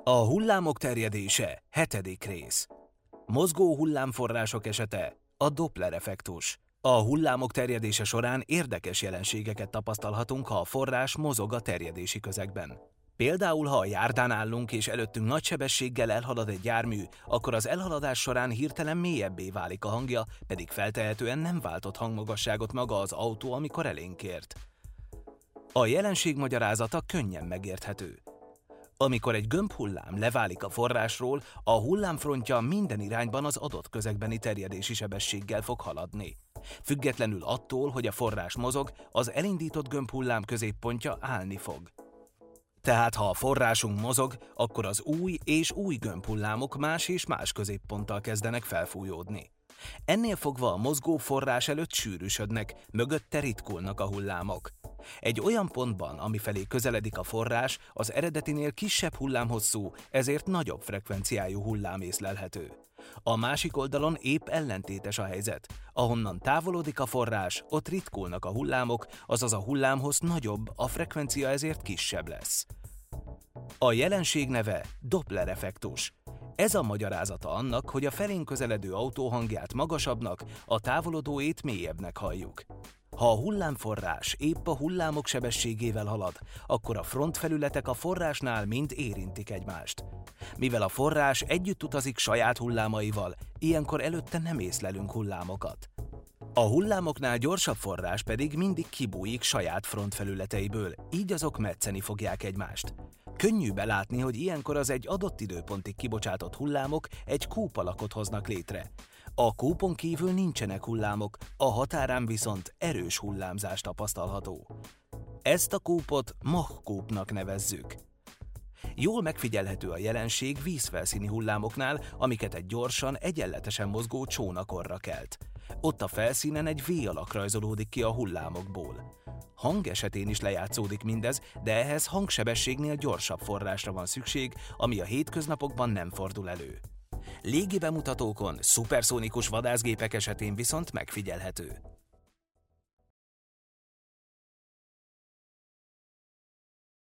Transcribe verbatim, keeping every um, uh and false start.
A hullámok terjedése, hetedik rész. Mozgó hullámforrások esete, a Doppler-effektus. A hullámok terjedése során érdekes jelenségeket tapasztalhatunk, ha a forrás mozog a terjedési közegben. Például, ha a járdán állunk és előttünk nagy sebességgel elhalad egy jármű, akkor az elhaladás során hirtelen mélyebbé válik a hangja, pedig feltehetően nem váltott hangmagasságot maga az autó, amikor elénk ért. A jelenség magyarázata könnyen megérthető. Amikor egy gömbhullám leválik a forrásról, a hullámfrontja minden irányban az adott közegbeni terjedési sebességgel fog haladni. Függetlenül attól, hogy a forrás mozog, az elindított gömbhullám középpontja állni fog. Tehát ha a forrásunk mozog, akkor az új és új gömbhullámok más és más középponttal kezdenek felfújódni. Ennél fogva a mozgó forrás előtt sűrűsödnek, mögötte ritkulnak a hullámok. Egy olyan pontban, amifelé közeledik a forrás, az eredetinél kisebb hullámhosszú, ezért nagyobb frekvenciájú hullám észlelhető. A másik oldalon épp ellentétes a helyzet. Ahonnan távolodik a forrás, ott ritkulnak a hullámok, azaz a hullámhossz nagyobb, a frekvencia ezért kisebb lesz. A jelenség neve Doppler-effektus. Ez a magyarázata annak, hogy a felénk közeledő autó hangját magasabbnak, a távolodóét mélyebbnek halljuk. Ha a hullámforrás épp a hullámok sebességével halad, akkor a frontfelületek a forrásnál mind érintik egymást. Mivel a forrás együtt utazik saját hullámaival, ilyenkor előtte nem észlelünk hullámokat. A hullámoknál gyorsabb forrás pedig mindig kibújik saját frontfelületeiből, így azok metszeni fogják egymást. Könnyű belátni, hogy ilyenkor az egy adott időpontig kibocsátott hullámok egy kúp alakot hoznak létre. A kúpon kívül nincsenek hullámok, a határán viszont erős hullámzás tapasztalható. Ezt a kúpot Mach-kúpnak nevezzük. Jól megfigyelhető a jelenség vízfelszíni hullámoknál, amiket egy gyorsan, egyenletesen mozgó csónakorra kelt. Ott a felszínen egy V-alak rajzolódik ki a hullámokból. Hang esetén is lejátszódik mindez, de ehhez hangsebességnél gyorsabb forrásra van szükség, ami a hétköznapokban nem fordul elő. Légi bemutatókon, szuperszónikus vadászgépek esetén viszont megfigyelhető.